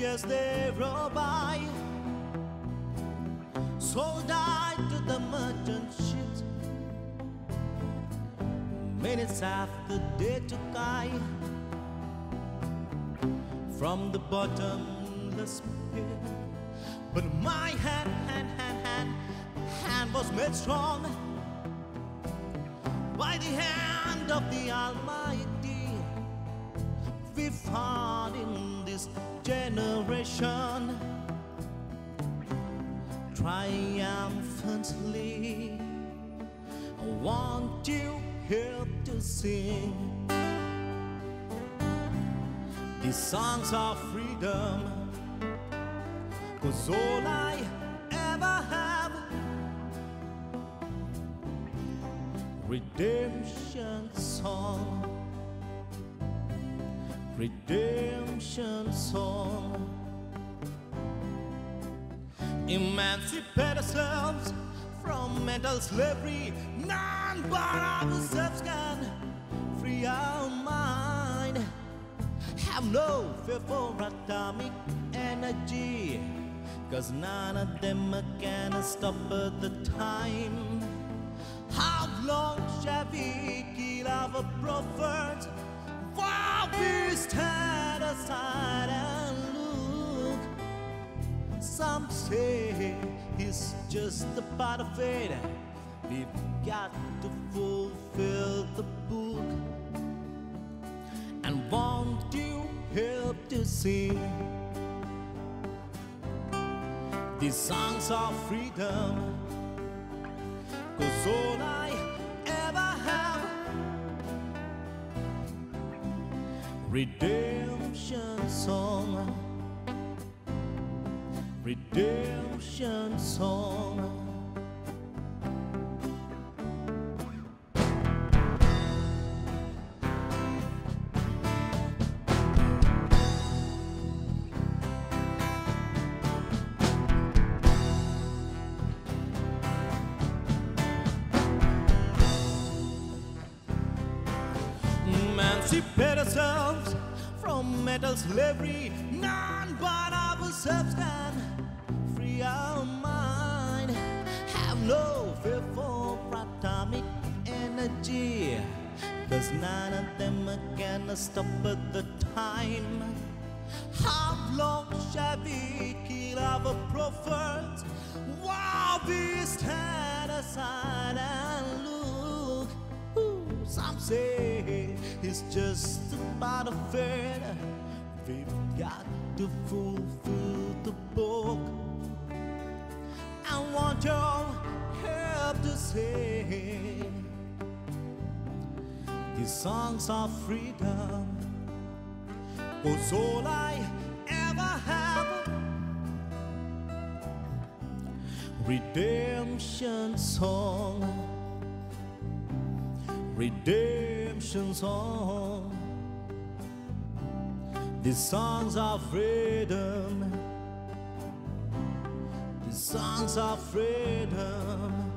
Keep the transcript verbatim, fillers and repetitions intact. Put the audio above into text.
years they roll by, sold died to the merchant ships. Minutes after they took I from the bottomless pit. But my hand, hand, hand, hand, hand was made strong by the hand of the Almighty. We found in this generation triumphantly. I want you here to sing these songs of freedom, 'cause all I ever have, redemption song, redemption song. Emancipate ourselves from mental slavery. None but ourselves can free our mind. Have no fear for atomic energy, 'cause none of them can stop at the time. How long shall we kill our prophets while we stand aside and look? Some say it's just a part of it. We've got to fulfill the book. And won't you help to sing these songs of freedom? 'Cause all I ever have, redemption song, redemption song. Emancipate ourselves from mental slavery. None but ourselves can free our mind. Have no fear for atomic energy, 'cause none of them can stop at the time. How long shall we kill our prophets while we stand aside and look? Ooh, some say it's just about a fair. We've got to fulfill the book. I want your help to sing these songs of freedom, 'cause all I ever have, redemption song, redemption song. These songs of freedom, these songs of freedom.